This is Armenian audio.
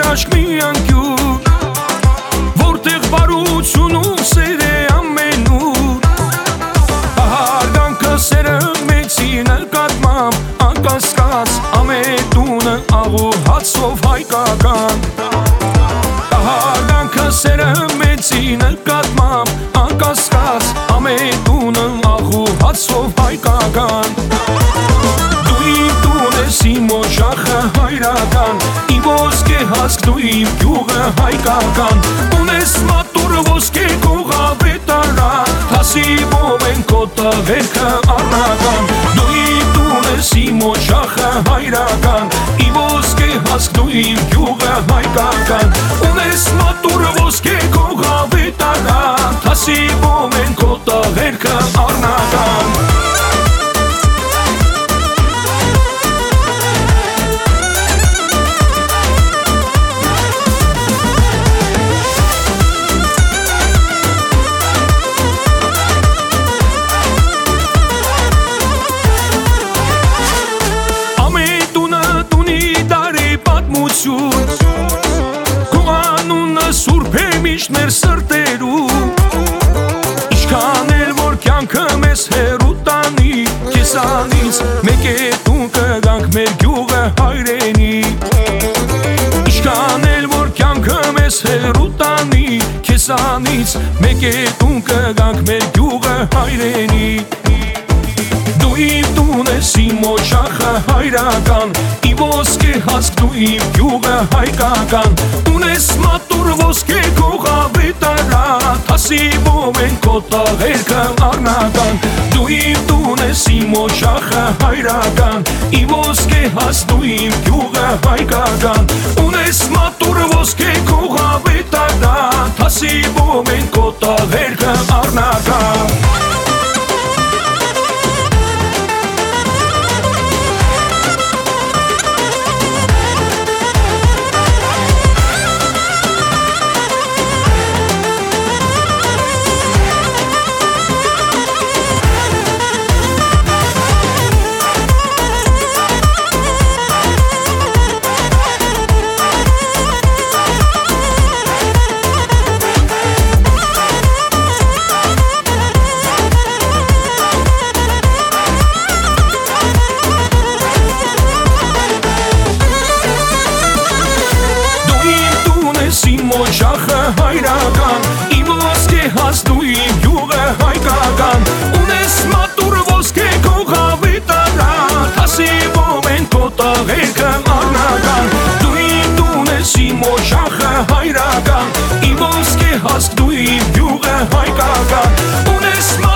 աշկ մի անկյուր, որտեղ բարություն ու սեր է ամենուր։ Հարգանքը սերը մեծի նկատմամբ անկասկած, ամենտունը աղու հացով հայկական։ Հարգանքը սերը մեծի նկատմամբ անկասկած, ամենտունը աղու հացով հայկական։ Դու իմ տուն ես, իմ օջախը հայրական, իմ ոսկե հասկ, դու իմ գյուղը հայկական։ Ունես մատուր ոսկե կողավետարան, հասիվով են քո տղերքը առնական։ Դու իմ տուն ես, իմ օջախը հայրական, իմ ոսկե հասկ, դու իմ գյուղը հայկական։ Ունես մատուր ոսկե կողավետարան, հասիվով են քո տղերքը առնական։ Քո անունը սուրբ է միշտ մեր սրտերում, ինչքան էլ որ կյանքը մեզ հեռու տանի քեզանից, մեկ է տուն կգանք մեր գյուղը հայրենի։ Ինչքան էլ որ կյանքը մեզ հեռու տանի քեզանից, մեկ է տուն կգանք մեր գյուղը հայրենի։ Դու իմ տուն ես, իմ օջախը հայրական, իմ ոսկե հասկ, դու իմ գյուղը հայկական։ Ունես մատուր ոսկե կողավետարան, հասիվով են քո տղերքը առնական։ Դու իմ տուն ես, իմ օջախը հայրական, իմ ոսկե հասկ, դու իմ գյուղը հայկական։ Ունես մատուր ոսկե կողավետարան, հասիվով են քո տղերքը առնական։ Իմ օջախը հայրական, իմ ոսկե հասկ, դու իմ գյուղը հայկական։ Ունես մատուր ոսկե կողավետարան, հասիվով են քո տղերքը առնական։ Դու իմ տուն ես, իմ օջախը հայրական, իմ ոսկե հասկ, դու իմ գյուղը հայկական։ Ունես